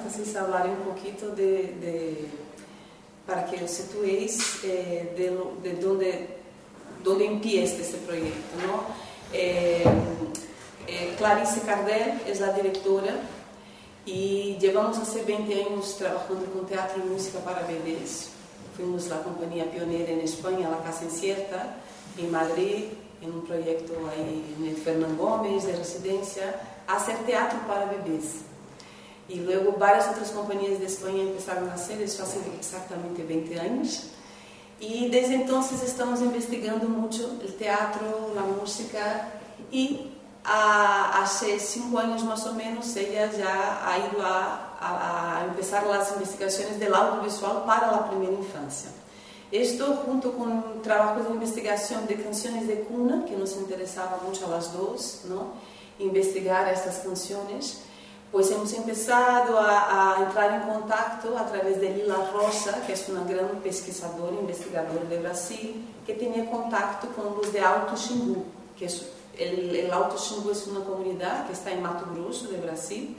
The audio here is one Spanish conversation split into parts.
énfasis hablaré un poquito para que os situéis de dónde empieza este proyecto, ¿no? Clarice Cardel es la directora y llevamos hace 20 años trabajando con teatro y música para bebés. Fuimos la compañía pionera en España, La Casa Incierta, en Madrid, en un proyecto ahí en el Fernán Gómez de residencia, a hacer teatro para bebés. Y luego varias otras compañías de España empezaron a hacer eso hace exactamente 20 años. Y desde entonces estamos investigando mucho el teatro, la música, y hace 5 años más o menos ella ya ha ido a empezar las investigaciones del audiovisual para la primera infancia. Esto junto con trabajos de investigación de canciones de cuna, que nos interesaba mucho a las dos, ¿no? Investigar estas canciones, pues hemos empezado a entrar en contacto a través de Lila Rosa, que es una gran pesquisadora, investigadora de Brasil, que tenía contacto con los de Alto Xingu, que es el Alto Xingu es una comunidad que está en Mato Grosso de Brasil.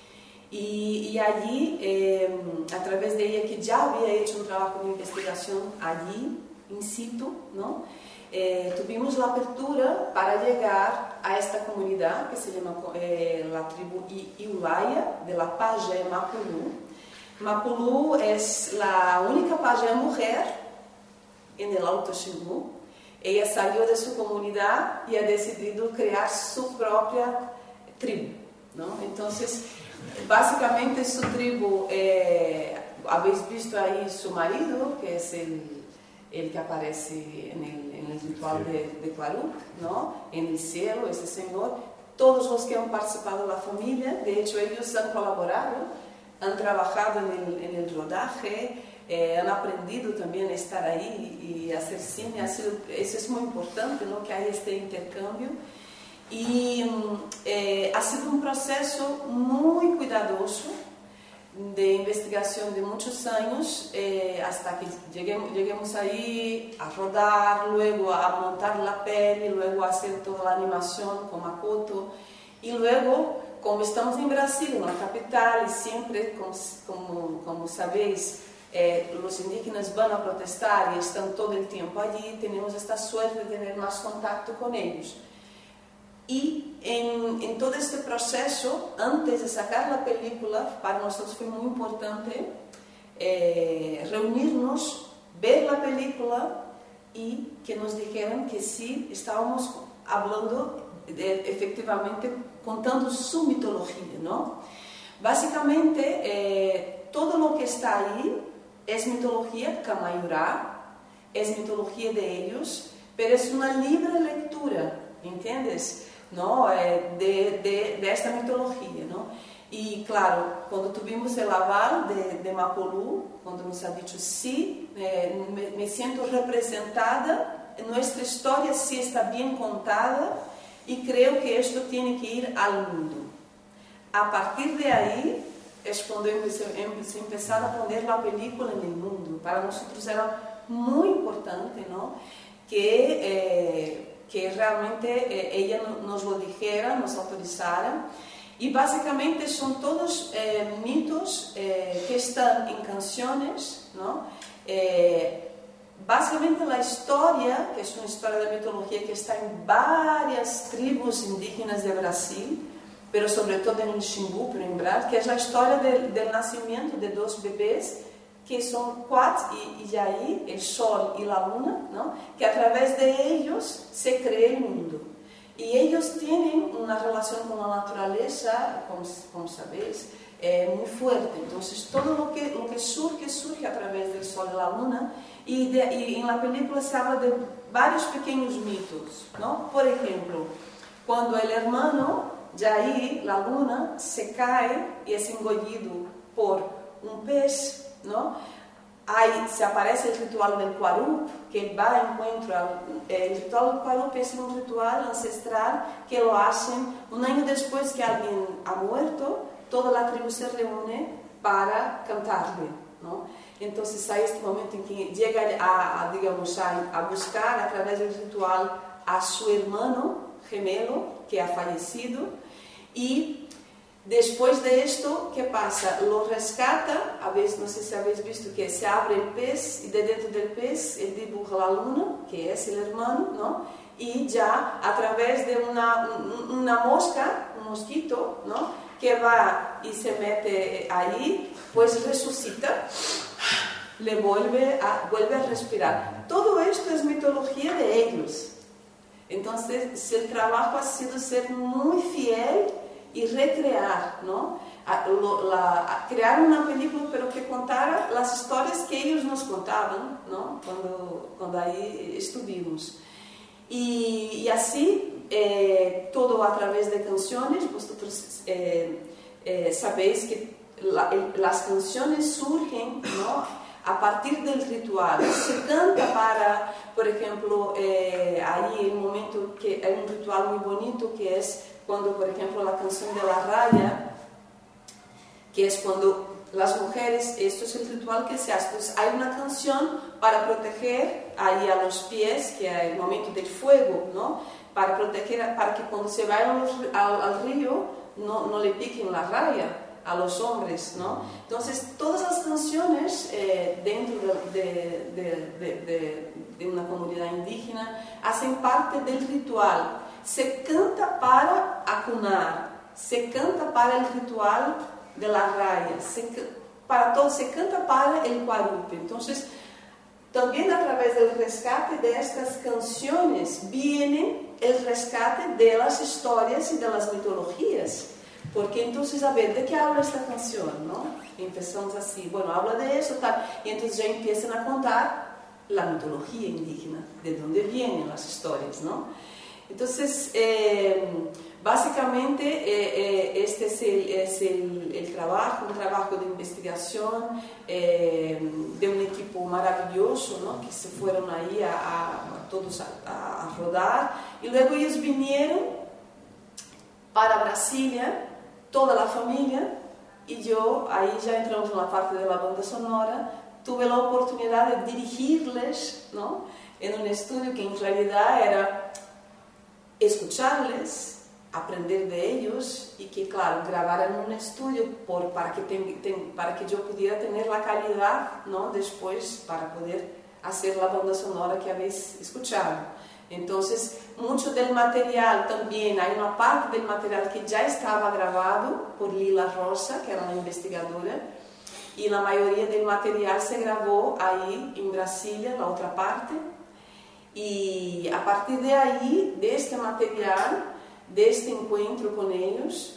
Y allí, a través de ella, que ya había hecho un trabajo de investigación allí, in situ, ¿no? Tuvimos la apertura para llegar a esta comunidad que se llama la tribu Iulaya, de la Pajé Mapulú. Mapulú es la única pajé mujer en el Alto Xingu. Ella salió de su comunidad y ha decidido crear su propia tribu, ¿no? Entonces, básicamente su tribu, habéis visto ahí su marido, que es el que aparece en el ritual de Claruk, ¿no? En el cielo, ese señor. Todos los que han participado de la familia, de hecho ellos han colaborado, han trabajado en el rodaje, han aprendido también a estar ahí y hacer cine. Eso es muy importante, ¿no? Que hay este intercambio. Y ha sido un proceso muy cuidadoso de investigación de muchos años, hasta que lleguemos ahí a rodar, luego a montar la peli, luego a hacer toda la animación con Makoto, y luego, como estamos en Brasil, en la capital, y siempre, como sabéis, los indígenas van a protestar y están todo el tiempo allí, tenemos esta suerte de tener más contacto con ellos. Y en todo este proceso, antes de sacar la película, para nosotros fue muy importante reunirnos, ver la película y que nos dijeran que sí, estábamos hablando, efectivamente, contando su mitología, ¿no? Básicamente, todo lo que está ahí es mitología Kamayurá, es mitología de ellos, pero es una libre lectura, ¿entiendes? ¿No? De esta mitología, ¿no? Y claro, cuando tuvimos el aval de Mapulú, cuando nos ha dicho sí, me siento representada, nuestra historia sí está bien contada y creo que esto tiene que ir al mundo. A partir de ahí es cuando hemos empezado a poner la película en el mundo. Para nosotros era muy importante, ¿no? Que realmente ella nos lo dijera, nos autorizara. Y básicamente son todos mitos que están en canciones, ¿no? Básicamente la historia, que es una historia de mitología que está en varias tribus indígenas de Brasil, pero sobre todo en el Xingu, que es la historia del nacimiento de dos bebés, que son Quat y Yaí, el sol y la luna, ¿no? Que a través de ellos se crea el mundo. Y ellos tienen una relación con la naturaleza, como sabéis, muy fuerte. Entonces, todo lo que surge a través del sol y la luna. Y en la película se habla de varios pequeños mitos, ¿no? Por ejemplo, cuando el hermano Yaí, la luna, se cae y es engollido por un pez, ¿no? Ahí se aparece el ritual del Quarup, que va a encuentro. El ritual del Quarup es un ritual ancestral que lo hacen un año después que alguien ha muerto, toda la tribu se reúne para cantarle, ¿no? Entonces hay este momento en que llega a buscar a través del ritual a su hermano gemelo que ha fallecido, y Después de esto, ¿qué pasa? Lo rescata, a veces, no sé si habéis visto que se abre el pez y de dentro del pez él dibuja la luna, que es el hermano, ¿no? Y ya a través de una mosca, un mosquito, ¿no? Que va y se mete ahí, pues resucita, le vuelve a respirar. Todo esto es mitología de ellos. Entonces, el trabajo ha sido ser muy fiel y recrear, ¿no? Crear una película, pero que contara las historias que ellos nos contaban, ¿no? Cuando ahí estuvimos. Y así, todo a través de canciones. Vosotros sabéis que las canciones surgen, ¿no? A partir del ritual. Se canta para, por ejemplo, ahí un momento que hay un ritual muy bonito que es cuando, por ejemplo, la canción de la raya, que es cuando las mujeres, esto es el ritual que se hace, pues hay una canción para proteger ahí a los pies, que es el momento del fuego, ¿no? Para proteger, para que cuando se vayan al río no le piquen la raya a los hombres, ¿no? Entonces, todas las canciones dentro de una comunidad indígena hacen parte del ritual. Se canta para acunar, se canta para el ritual de la raya, para todo, se canta para el Guarupe. Entonces, también a través del rescate de estas canciones viene el rescate de las historias y de las mitologías. Porque entonces, a ver, ¿de qué habla esta canción, no? Empezamos así, bueno, habla de eso, tal, y entonces ya empiezan a contar la mitología indígena, de dónde vienen las historias, ¿no? Entonces, básicamente, este es el trabajo, un trabajo de investigación de un equipo maravilloso, ¿no? Que se fueron ahí todos a rodar, y luego ellos vinieron para Brasilia, toda la familia, y yo, ahí ya entramos en la parte de la banda sonora, tuve la oportunidad de dirigirles, ¿no? En un estudio que en realidad era escucharles, aprender de ellos y que, claro, grabar en un estudio para que yo pudiera tener la calidad, ¿no? Después para poder hacer la banda sonora que habéis escuchado. Entonces, mucho del material también, hay una parte del material que ya estaba grabado por Lila Rosa, que era la investigadora, y la mayoría del material se grabó ahí en Brasilia, la otra parte. Y a partir de ahí, de este material, de este encuentro con ellos,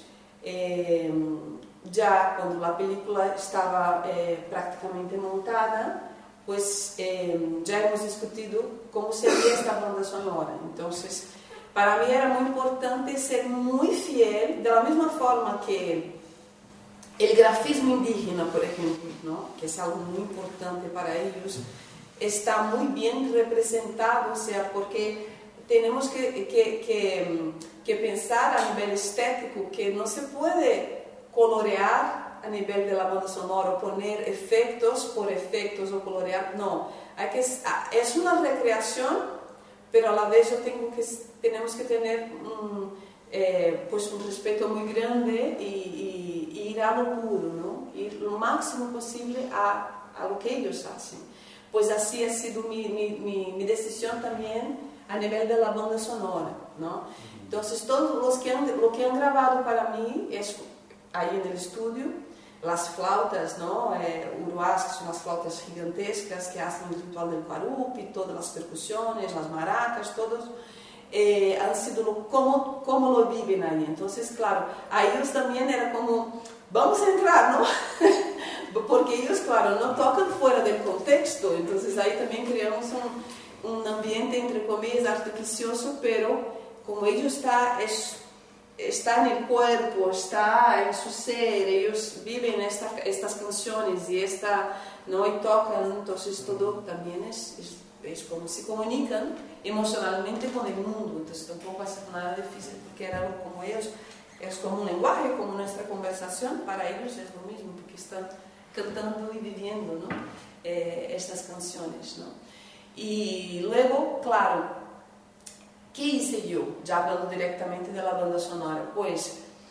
ya cuando la película estaba prácticamente montada, pues ya hemos discutido cómo sería esta banda sonora. Entonces, para mí era muy importante ser muy fiel, de la misma forma que el grafismo indígena, por ejemplo, ¿no? Que es algo muy importante para ellos, está muy bien representado, o sea, porque tenemos que pensar a nivel estético que no se puede colorear a nivel de la banda sonora, poner efectos por efectos o colorear, no, es una recreación, pero a la vez tenemos que tener pues un respeto muy grande y ir a lo puro, ¿no? Ir lo máximo posible a lo que ellos hacen. Pues así ha sido mi decisión también a nivel de la banda sonora, ¿no? Entonces, todos lo que han grabado para mí es ahí en el estudio, las flautas, ¿no? Uruás, que son las flautas gigantescas que hacen el ritual del Guarupi, todas las percusiones, las maracas, todos han sido como lo viven ahí. Entonces, claro, a ellos también era como, vamos a entrar, ¿no? Porque ellos, claro, no tocan fuera del contexto, entonces ahí también creamos un ambiente, entre comillas, artificioso, pero como ellos está en el cuerpo, está en su ser, ellos viven estas canciones ¿no? Y tocan, entonces todo también es como se comunican emocionalmente con el mundo, entonces tampoco es nada difícil porque era algo como ellos, es como un lenguaje, como nuestra conversación, para ellos es lo mismo porque están cantando y viviendo, ¿no? Estas canciones, ¿no? Y luego, claro, ¿qué hice yo? Ya hablando directamente de la banda sonora, pues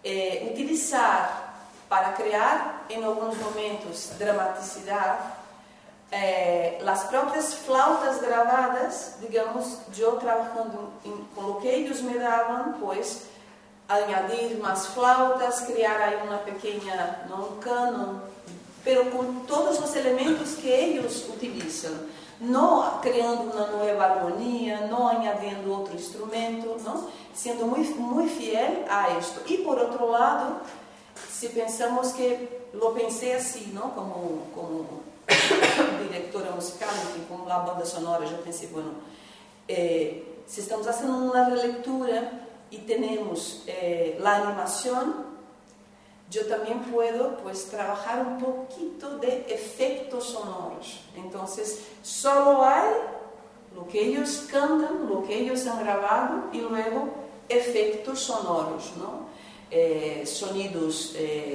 utilizar para crear en algunos momentos dramaticidad las próprias flautas gravadas, digamos, yo trabajando con lo que ellos me daban, pues añadir más flautas, crear ahí una pequeña, ¿no?, un canon, pero con todos los elementos que ellos utilizan, no creando una nueva armonía, no añadiendo otro instrumento, ¿no?, siendo muy fiel a esto. Y por otro lado, si pensamos que, lo pensé así, ¿no?, como directora musical, enfim, como la banda sonora, yo pensé, bueno, si estamos haciendo una relectura y tenemos la animación, yo también puedo, pues, trabajar un poquito de efectos sonoros. Entonces, solo hay lo que ellos cantan, lo que ellos han grabado, y luego efectos sonoros, ¿no? Sonidos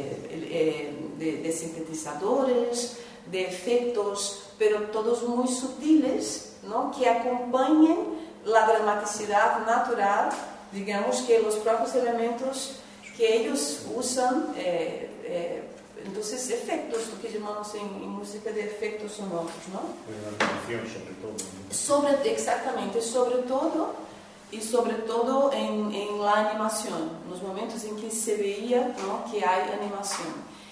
de sintetizadores, de efectos, pero todos muy sutiles, ¿no?, que acompañen la dramaticidad natural, digamos, que los propios elementos que ellos usan, entonces efectos, lo que llamamos en música de efectos sonoros, ¿no? La animación sobre todo, ¿no? Exactamente, sobre todo en la animación, los momentos en que se veía, ¿no?, que hay animación.